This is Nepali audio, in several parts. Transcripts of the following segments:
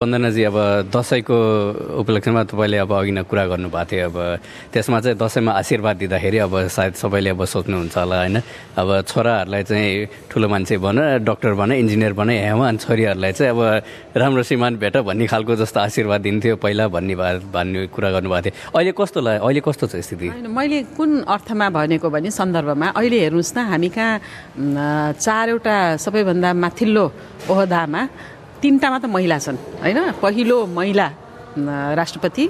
वन्दनाजी, अब दसैँको उपलक्ष्यमा तपाईँले अब अघि नै कुरा गर्नुभएको थियो, अब त्यसमा चाहिँ दसैँमा आशीर्वाद दिँदाखेरि अब सायद सबैले अब सोच्नुहुन्छ होला होइन, अब छोराहरूलाई चाहिँ ठुलो मान्छे बन, डक्टर बन, इन्जिनियर बन, यहाँ अनि छोरीहरूलाई चाहिँ अब राम्रो श्रीमान भेट भन्ने खालको जस्तो आशीर्वाद दिन्थ्यो पहिला भन्ने कुरा गर्नुभएको थियो। अहिले कस्तो लाग्यो, अहिले कस्तो छ स्थिति? मैले कुन अर्थमा भनेको भने सन्दर्भमा अहिले हेर्नुहोस् न, हामी कहाँ 4वटा सबैभन्दा माथिल्लो ओहदामा 3टा मात्र महिला छन् होइन। पहिलो महिला राष्ट्रपति,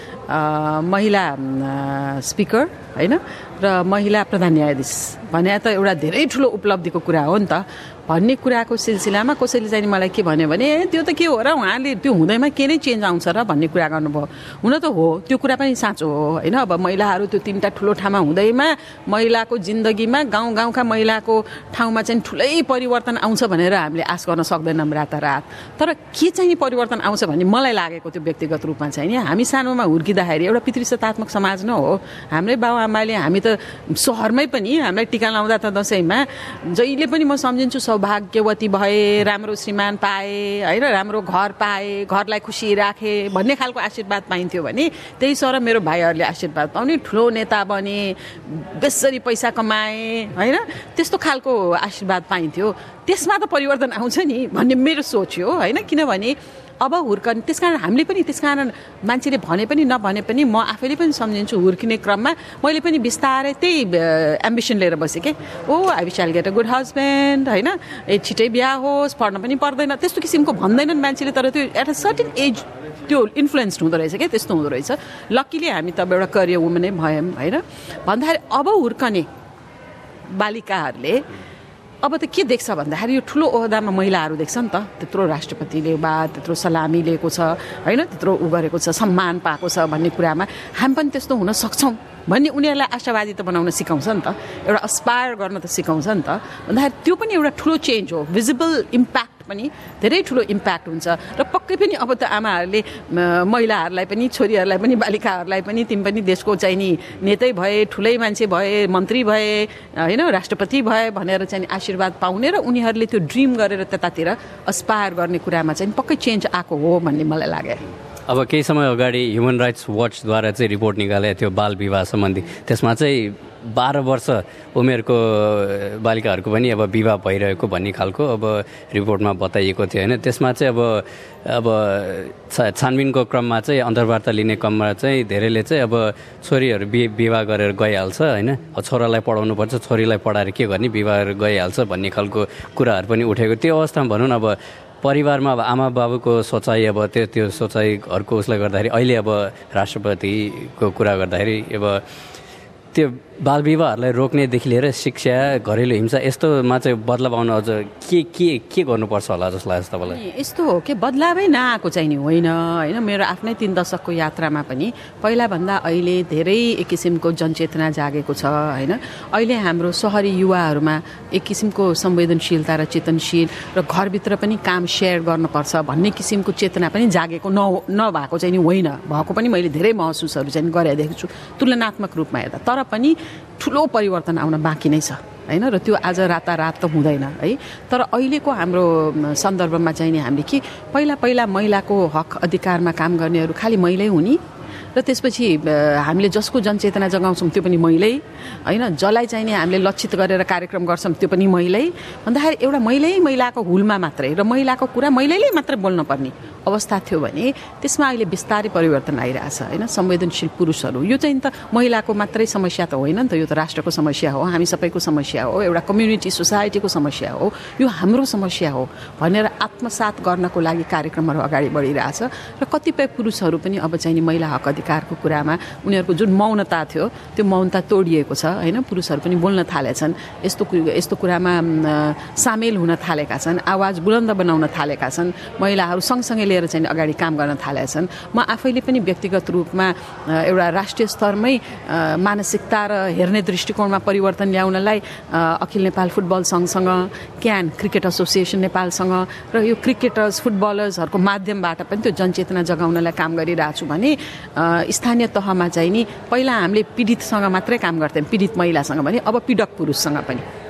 महिला स्पिकर होइन, र महिला प्रधान न्यायाधीश भने त एउटा धेरै ठुलो उपलब्धिको कुरा हो नि त भन्ने कुराको सिलसिलामा कसैले चाहिँ मलाई के भन्यो भने त्यो त के हो र, उहाँले त्यो हुँदैमा के नै चेन्ज आउँछ र भन्ने कुरा गर्नुभयो। हुन त हो, त्यो कुरा पनि साँचो हो होइन। अब महिलाहरू त्यो 3टा ठुलो ठाउँमा हुँदैमा महिलाको जिन्दगीमा गाउँका महिलाको ठाउँमा चाहिँ ठुलै परिवर्तन आउँछ भनेर हामीले आश गर्न सक्दैनौँ रातारात। तर के चाहिँ परिवर्तन आउँछ भन्ने मलाई लागेको त्यो व्यक्तिगत रूपमा चाहिँ नि, हामी सानोमा हुर्किँदाखेरि एउटा पितृसत्तात्मक समाज न हो। हाम्रै बाबुआमाले, हामी त सहरमै पनि हामीलाई टिका लाउँदा त दसैँमा जहिले पनि म सम्झिन्छु सौभाग्यवती भए, राम्रो श्रीमान पाए होइन, राम्रो घर पाए, घरलाई खुसी राखे भन्ने खालको आशीर्वाद पाइन्थ्यो भने त्यही सर मेरो भाइहरूले आशीर्वाद पाउने, ठुलो नेता बने, बेसरी पैसा कमाए होइन, त्यस्तो खालको आशीर्वाद पाइन्थ्यो। त्यसमा त परिवर्तन आउँछ नि भन्ने मेरो सोच हो होइन। किनभने अब हुर्कने, त्यसकारण हामीले पनि, त्यसकारण मान्छेले भने पनि नभने पनि म आफैले पनि सम्झिन्छु हुर्किने क्रममा मैले पनि बिस्तारै त्यही एम्बिसन लिएर बसेँ कि I will shall get a good husband होइन, छिटै बिहा होस्, पढ्न पनि पर्दैन, त्यस्तो किसिमको भन्दैनन् मान्छेले। तर त्यो एट अ सर्टेन एज त्यो इन्फ्लुएन्स्ड हुँदो रहेछ क्या, त्यस्तो हुँदो रहेछ। लक्कीली हामी त एउटा करियर वुमनै भयौँ होइन। भन्दाखेरि अब हुर्कने बालिकाहरूले अब त के देख्छ भन्दाखेरि यो ठुलो ओहदामा महिलाहरू देख्छ नि त, त्यत्रो राष्ट्रपतिले वा त्यत्रो सलामी लिएको छ होइन, त्यत्रो गरेको छ, सम्मान पाएको छ भन्ने कुरामा हामी पनि त्यस्तो हुन सक्छौँ भन्ने उनीहरूलाई आशावादी त बनाउन सिकाउँछ नि त, एउटा अस्पायर गर्न त सिकाउँछ नि त। भन्दाखेरि त्यो पनि एउटा ठुलो चेन्ज हो, भिजिबल इम्प्याक्ट पनि धेरै ठुलो इम्प्याक्ट हुन्छ। र पक्कै पनि अब त आमाहरूले महिलाहरूलाई पनि, छोरीहरूलाई पनि, बालिकाहरूलाई पनि तिमी पनि देशको चाहिँ नि नेतै भए, ठुलै मान्छे भए, मन्त्री भए होइन, राष्ट्रपति भए भनेर चाहिँ आशीर्वाद पाउने र उनीहरूले त्यो ड्रिम गरेर त्यतातिर अस्पायर गर्ने कुरामा चाहिँ पक्कै चेन्ज आएको हो भन्ने मलाई लाग्यो। अब केही समय अगाडि ह्युमन राइट्स वाचद्वारा चाहिँ रिपोर्ट निकालेको थियो बाल विवाह सम्बन्धी, त्यसमा चाहिँ 12 वर्ष उमेरको बालिकाहरूको पनि अब विवाह भइरहेको भन्ने खालको अब रिपोर्टमा बताइएको थियो होइन। त्यसमा चाहिँ अब छानबिनको क्रममा चाहिँ अन्तर्वार्ता लिने क्रममा चाहिँ धेरैले चाहिँ अब छोरीहरू विवाह गरेर गइहाल्छ होइन, छोरालाई पढाउनुपर्छ, छोरीलाई पढाएर के गर्ने, विवाह गइहाल्छ भन्ने खालको कुराहरू पनि उठेको। त्यो अवस्थामा भनौँ न, अब परिवारमा अब आमा बाबुको सोचाइ, अब त्यो सोचाइहरूको उसले गर्दाखेरि अहिले अब राष्ट्रपतिको कुरा गर्दाखेरि अब त्यो बाल विवाहहरूलाई रोक्नेदेखि लिएर शिक्षा, घरेलु हिंसा यस्तोमा चाहिँ बदलाव आउन अझ के गर्नुपर्छ होला जस्तो लाग्छ तपाईँलाई? यस्तो हो कि बदलावै नआएको चाहिँ नि होइन होइन। मेरो आफ्नै 3 दशकको यात्रामा पनि पहिलाभन्दा अहिले धेरै एक किसिमको जनचेतना जागेको छ होइन। अहिले हाम्रो सहरी युवाहरूमा एक किसिमको संवेदनशीलता र चेतनशील र घरभित्र पनि काम सेयर गर्नुपर्छ भन्ने किसिमको चेतना पनि जागेको नभएको चाहिँ नि होइन, भएको पनि मैले धेरै महसुसहरू चाहिँ गरिरहेको छु तुलनात्मक रूपमा हेर्दा। तर पनि ठुलो परिवर्तन आउन बाँकी नै छ होइन, र त्यो आज रातारात त हुँदैन है। तर अहिलेको हाम्रो सन्दर्भमा चाहिँ नि हामीले कि पहिला महिलाको हक अधिकारमा काम गर्नेहरू खालि महिलै हुने र त्यसपछि हामीले जसको जनचेतना जगाउँछौँ त्यो पनि महिलै होइन, जसलाई चाहिँ नि हामीले लक्षित गरेर कार्यक्रम गर्छौँ त्यो पनि महिलै भन्दाखेरि एउटा महिलाको हुलमा मात्रै र महिलाको कुरा महिलैले मात्रै बोल्न पर्ने अवस्था थियो भने त्यसमा अहिले बिस्तारै परिवर्तन आइरहेछ होइन। संवेदनशील पुरुषहरू, यो चाहिँ त महिलाको मात्रै समस्या त होइन नि त, यो त राष्ट्रको समस्या हो, हामी सबैको समस्या हो, एउटा कम्युनिटी सोसाइटीको समस्या हो, यो हाम्रो समस्या हो भनेर आत्मसात गर्नको लागि कार्यक्रमहरू अगाडि बढिरहेछ। र कतिपय पुरुषहरू पनि अब चाहिँ नि महिला हक अधिकारको कुरामा उनीहरूको जुन मौनता थियो त्यो मौनता तोडिएको छ होइन। पुरुषहरू पनि बोल्न थालेछन्, यस्तो कुरामा सामेल हुन थालेका छन्, आवाज बुलन्द बनाउन थालेका छन्, महिलाहरू सँगसँगै लिएर चाहिँ अगाडि काम गर्न थालेका छन्। म आफैले पनि व्यक्तिगत रूपमा एउटा राष्ट्रिय स्तरमै मानसिकता र हेर्ने दृष्टिकोणमा परिवर्तन ल्याउनलाई अखिल नेपाल फुटबल सङ्घसँग, क्यान क्रिकेट एसोसिएसन नेपालसँग र यो क्रिकेटर्स फुटबलर्सहरूको माध्यमबाट पनि त्यो जनचेतना जगाउनलाई काम गरिरहेको छु भने स्थानीय तहमा चाहिँ नि पहिला हामीले पीडितसँग मात्रै काम गर्थ्यौँ, पीडित महिलासँग भने अब पीडक पुरुषसँग पनि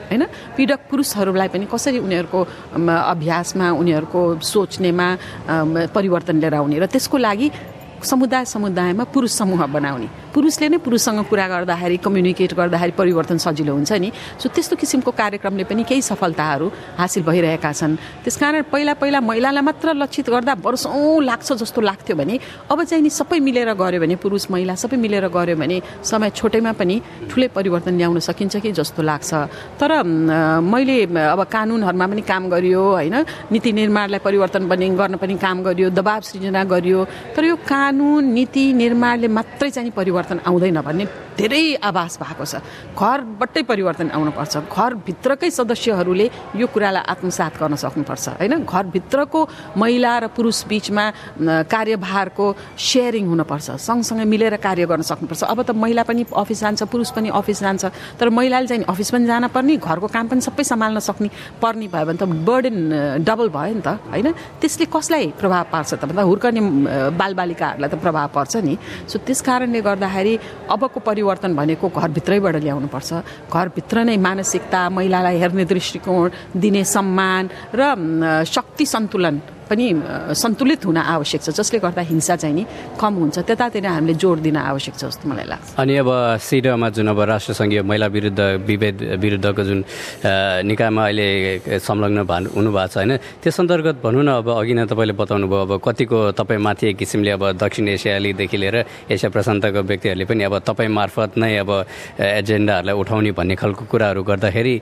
होइन पीडक पुरुषहरूलाई पनि कसरी उनीहरूको अभ्यासमा उनीहरूको सोच्नेमा परिवर्तन लिएर आउने र त्यसको लागि समुदायमा पुरुष समूह बनाउने पुरुषले नै पुरुषसँग कुरा गर्दाखेरि कम्युनिकेट गर्दाखेरि परिवर्तन सजिलो हुन्छ नि सो त्यस्तो किसिमको कार्यक्रमले पनि केही सफलताहरू हासिल भइरहेका छन् त्यसकारण पहिला महिलालाई मात्र लक्षित गर्दा वर्षौँ लाग्छ जस्तो लाग्थ्यो भने अब चाहिँ नि सबै मिलेर गऱ्यो भने पुरुष महिला सबै मिलेर गऱ्यो भने समय छोटैमा पनि ठुलै परिवर्तन ल्याउन सकिन्छ कि जस्तो लाग्छ तर मैले अब कानुनहरूमा पनि काम गरियो होइन नीति निर्माणलाई परिवर्तन गर्न पनि काम गरियो दबाब सृजना गरियो तर यो कानुन नीति निर्माणले मात्रै चाहिँ परिवर्तन आउँदैन भन्ने धेरै आभास भएको छ घरबाटै परिवर्तन आउनुपर्छ घरभित्रकै सदस्यहरूले यो कुरालाई आत्मसात गर्न सक्नुपर्छ होइन घरभित्रको महिला र पुरुष बीचमा कार्यभारको शेयरिङ हुनुपर्छ सँगसँगै मिलेर कार्य गर्न सक्नुपर्छ अब त महिला पनि अफिस जान्छ पुरुष पनि अफिस जान्छ तर महिलाले चाहिँ अफिस पनि जान पर्ने घरको काम पनि सबै सम्हाल्न सक्ने पर्ने भयो भने त बर्डन डबल भयो नि त होइन त्यसले कसलाई प्रभाव पार्छ त भन्दा हुर्कने बालबालिकाहरूलाई त प्रभाव पर्छ नि सो त्यस कारणले गर्दाखेरि अबको परिवर्तन भनेको घरभित्रैबाट ल्याउनुपर्छ घरभित्र नै मानसिकता महिलालाई हेर्ने दृष्टिकोण दिने सम्मान र शक्ति सन्तुलन पनि सन्तुलित हुन आवश्यक छ जसले गर्दा हिंसा चाहिँ नि कम हुन्छ त्यतातिर हामीले जोड दिन आवश्यक छ जस्तो मलाई लाग्छ अनि अब सिडमा जुन अब राष्ट्रसङ्घीय महिला विरुद्ध विभेद विरुद्धको जुन निकायमा अहिले संलग्न हुनुभएको छ होइन त्यस अन्तर्गत भनौँ न अब अघि नै तपाईँले बताउनु भयो अब कतिको तपाईँ माथि एक किसिमले अब दक्षिण एसियालीदेखि लिएर एसिया प्रशान्तको व्यक्तिहरूले पनि अब तपाईँ मार्फत नै अब एजेन्डाहरूलाई उठाउने भन्ने खालको कुराहरू गर्दाखेरि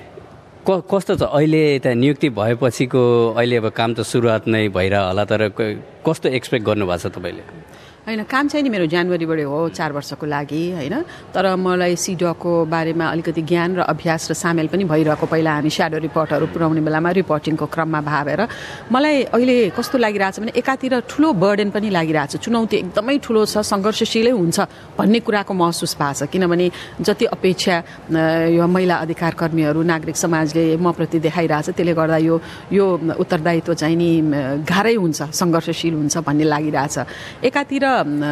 कस्तो छ अहिले त्यहाँ नियुक्ति भएपछिको अहिले अब काम त सुरुवात नै भइरह होला तर कस्तो एक्सपेक्ट गर्नुभएको छ तपाईँले होइन काम चाहिँ नि मेरो जनवरीबाट हो 4 वर्षको लागि होइन तर मलाई सिडको बारेमा अलिकति ज्ञान र अभ्यास र सामेल पनि भइरहेको पहिला हामी स्याडो रिपोर्टहरू पुर्याउने बेलामा रिपोर्टिङको क्रममा भावेर मलाई अहिले कस्तो लागिरहेछ भने एकातिर ठुलो बर्डन पनि लागिरहेछ चुनौती एकदमै ठुलो छ सङ्घर्षशीलै हुन्छ भन्ने कुराको महसुस भएको छ किनभने जति अपेक्षा यो महिला अधिकार कर्मीहरू नागरिक समाजले म प्रति देखाइरहेछ त्यसले गर्दा यो उत्तरदायित्व चाहिँ नि गाह्रै हुन्छ सङ्घर्षशील हुन्छ भन्ने लागिरहेछ एकातिर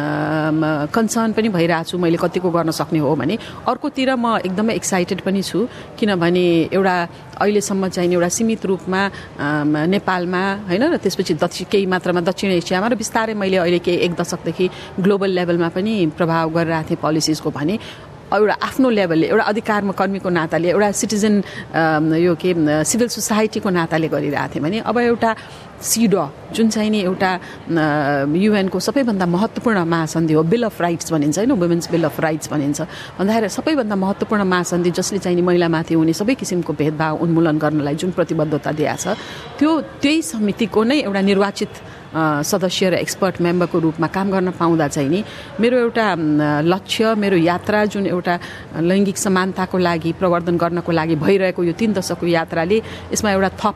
कन्सर्न पनि भइरहेको छु मैले कतिको गर्न सक्ने हो भने अर्कोतिर म एकदमै एक्साइटेड पनि छु किनभने एउटा अहिलेसम्म चाहिँ एउटा सीमित रूपमा नेपालमा होइन र त्यसपछि केही मात्रामा दक्षिण एसियामा र बिस्तारै मैले अहिले केही 1 दशकदेखि ग्लोबल लेभलमा पनि प्रभाव गरिरहेको थिएँ पोलिसिजको भने एउटा आफ्नो लेभलले एउटा अधिकारमा कर्मीको नाताले एउटा सिटिजन यो के सिभिल सोसाइटीको नाताले गरिरहेको थिएँ भने अब एउटा सिडो जुन चाहिँ नि एउटा युएनको सबैभन्दा महत्त्वपूर्ण महासन्धि हो बिल अफ राइट्स भनिन्छ होइन वुमेन्स बिल अफ राइट्स भनिन्छ भन्दाखेरि सबैभन्दा महत्त्वपूर्ण महासन्धि जसले चाहिँ नि महिलामाथि हुने सबै किसिमको भेदभाव उन्मूलन गर्नलाई जुन प्रतिबद्धता दिएको छ त्यही समितिको नै एउटा निर्वाचित सदस्य र एक्सपर्ट मेम्बरको रूपमा काम गर्न पाउँदा चाहिँ नि मेरो एउटा लक्ष्य मेरो यात्रा जुन एउटा लैङ्गिक समानताको लागि प्रवर्धन गर्नको लागि भइरहेको यो 3 दशकको यात्राले यसमा एउटा थप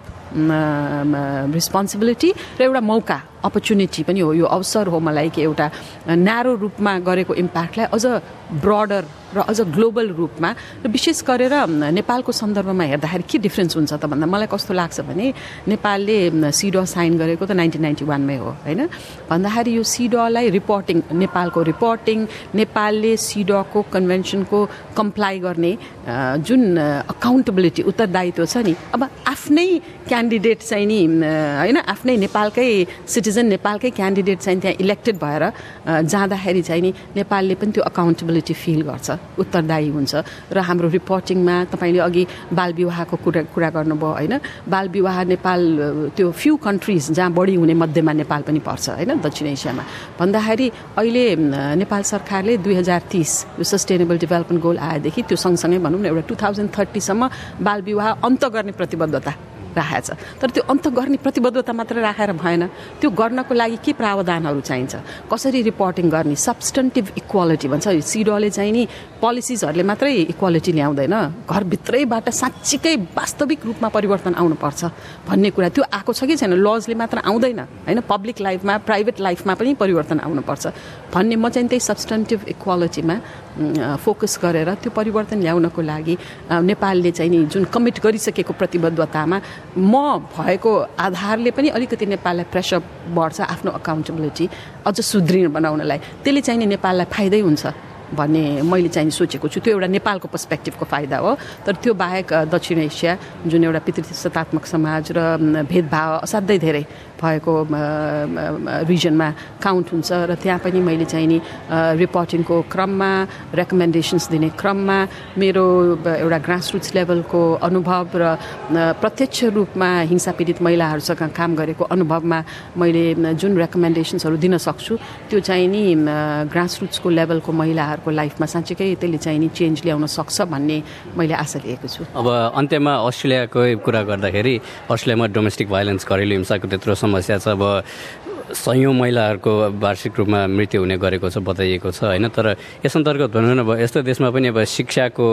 रिस्पोन्सिबिलिटी र एउटा मौका अपर्च्युनिटी पनि हो यो अवसर हो मलाई कि एउटा न्यारो रूपमा गरेको इम्प्याक्टलाई अझ ब्रडर र अझ ग्लोबल रूपमा र विशेष गरेर नेपालको सन्दर्भमा हेर्दाखेरि के डिफ्रेन्स हुन्छ त भन्दा मलाई कस्तो लाग्छ भने नेपालले सिडो साइन गरेको त 1991 मै हो होइन भन्दाखेरि यो सिडोलाई रिपोर्टिङ नेपालको रिपोर्टिङ नेपालले सिडोको कन्भेन्सनको कम्प्लाई गर्ने जुन अकाउन्टेबिलिटी उत्तरदायित्व छ नि अब आफ्नै क्यान्डिडेट चाहिँ नि होइन आफ्नै नेपालकै सिटिजन नेपालकै क्यान्डिडेट चाहिँ त्यहाँ इलेक्टेड भएर जाँदाखेरि चाहिँ नि नेपालले पनि त्यो अकाउन्टेबिलिटी फिल गर्छ उत्तरदायी हुन्छ र हाम्रो रिपोर्टिङमा तपाईँले अघि बाल विवाहको कुरा गर्नुभयो होइन बाल विवाह नेपाल त्यो फ्यु कन्ट्रिज जहाँ बढी हुने मध्येमा नेपाल पनि पर्छ होइन दक्षिण एसियामा भन्दाखेरि अहिले नेपाल सरकारले 2030 यो सस्टेनेबल डेभलपमेन्ट गोल आएदेखि त्यो सँगसँगै भनौँ न एउटा 2030 सम्म बाल विवाह अन्त गर्ने प्रतिबद्धता राखेको छ तर त्यो अन्त गर्ने प्रतिबद्धता मात्र राखेर भएन त्यो गर्नको लागि के प्रावधानहरू चाहिन्छ कसरी रिपोर्टिङ गर्ने सब्स्टेन्टिभ इक्वालिटी भन्छ सिडोले चाहिँ नि पोलिसिजहरूले मात्रै इक्वालिटी ल्याउँदैन घरभित्रैबाट साँच्चीकै वास्तविक रूपमा परिवर्तन आउनुपर्छ भन्ने कुरा त्यो आएको छ कि छैन लजले मात्र आउँदैन होइन पब्लिक लाइफमा प्राइभेट लाइफमा पनि परिवर्तन आउनुपर्छ भन्ने म चाहिँ त्यही सब्स्टेन्टिभ इक्वालिटीमा फोकस गरेर त्यो परिवर्तन ल्याउनको लागि नेपालले चाहिँ नि जुन कमिट गरिसकेको प्रतिबद्धतामा म भएको आधारले पनि अलिकति नेपाललाई प्रेसर बढ्छ आफ्नो अकाउन्टेबिलिटी अझ सुदृढ बनाउनलाई त्यसले चाहिँ नि नेपाललाई फाइदै हुन्छ भन्ने मैले चाहिँ सोचेको छु। त्यो एउटा नेपालको पर्सपेक्टिभको फाइदा हो। तर त्यो बाहेक दक्षिण एसिया जुन एउटा पितृसत्तात्मक समाज र भेदभाव असाध्यै धेरै भएको रिजनमा काउन्ट हुन्छ र त्यहाँ पनि मैले चाहिँ नि रिपोर्टिङको क्रममा रेकमेन्डेसन्स दिने क्रममा मेरो एउटा ग्रासरुट्स लेभलको अनुभव र प्रत्यक्ष रूपमा हिंसा पीडित महिलाहरूसँग काम गरेको अनुभवमा मैले जुन रेकमेन्डेसन्सहरू दिन सक्छु त्यो चाहिँ नि ग्रासरुट्सको लेभलको महिलाहरूको लाइफमा साँच्चीकै त्यसले चाहिँ नि चेन्ज ल्याउन सक्छ भन्ने मैले आशा लिएको छु। अब अन्त्यमा अस्ट्रेलियाको कुरा गर्दाखेरि अस्ट्रेलियामा डोमेस्टिक भाइलेन्स घरेलु हिंसाको त्यत्रो समस्या छ। अब सयौँ महिलाहरूको वार्षिक रूपमा मृत्यु हुने गरेको छ बताइएको छ होइन। तर यस अन्तर्गत भनौँ न अब यस्तो देशमा पनि अब शिक्षाको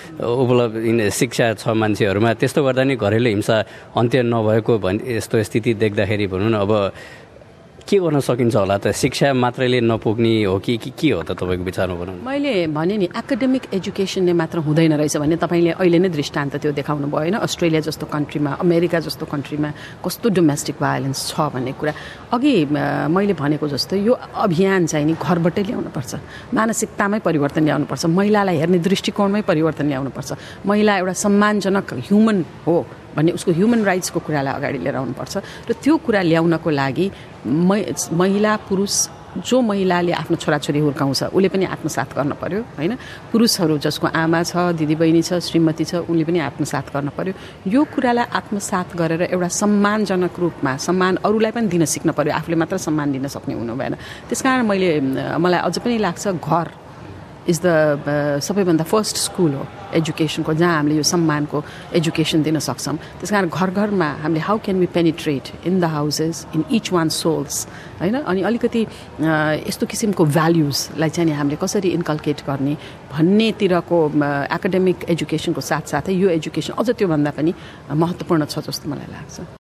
शिक्षा छ मान्छेहरूमा, त्यस्तो गर्दा नि घरेलु हिंसा अन्त्य नभएको यस्तो स्थिति देख्दाखेरि भनौँ न अब के गर्न सकिन्छ होला त? शिक्षा मात्रैले नपुग्ने हो कि के हो त तपाईँको विचारमा भनौँ? मैले भने नि एकाडेमिक एजुकेसनले मात्र हुँदैन रहेछ भन्ने तपाईँले अहिले नै दृष्टान्त त्यो देखाउनु भयो होइन। अस्ट्रेलिया जस्तो कन्ट्रीमा, अमेरिका जस्तो कन्ट्रीमा कस्तो डोमेस्टिक भायोलेन्स छ भन्ने कुरा अघि मैले भनेको जस्तो यो अभियान चाहिँ नि घरबाटै ल्याउनुपर्छ, मानसिकतामै परिवर्तन ल्याउनुपर्छ, महिलालाई हेर्ने दृष्टिकोणमै परिवर्तन ल्याउनुपर्छ। महिला एउटा सम्मानजनक ह्युमन हो भन्ने उसको ह्युमन राइट्सको कुरालाई अगाडि लिएर आउनुपर्छ। र त्यो कुरा ल्याउनको लागि महिला पुरुष जो महिलाले आफ्नो छोराछोरी हुर्काउँछ उसले पनि आत्मसात गर्न पर्यो होइन। पुरुषहरू जसको आमा छ, दिदीबहिनी छ, श्रीमती छ, उनले पनि आत्मसात गर्न पर्यो। यो कुरालाई आत्मसात गरेर एउटा सम्मानजनक रूपमा सम्मान अरूलाई पनि दिन सिक्न पर्यो, आफूले मात्र सम्मान दिन सक्ने हुनु भएन। त्यसकारण मलाई अझ पनि लाग्छ घर इज द सबैभन्दा फर्स्ट स्कुल हो एजुकेसनको, जहाँ हामीले यो सम्मानको एजुकेसन दिन सक्छौँ। त्यस कारण घर घरमा हामीले how can we penetrate in the houses in each one souls होइन। अनि अलिकति यस्तो किसिमको भ्याल्युजलाई चाहिँ हामीले कसरी इन्कल्केट गर्ने भन्नेतिरको एकाडेमिक एजुकेसनको साथसाथै यो एजुकेसन अझ त्योभन्दा पनि महत्त्वपूर्ण छ जस्तो मलाई लाग्छ।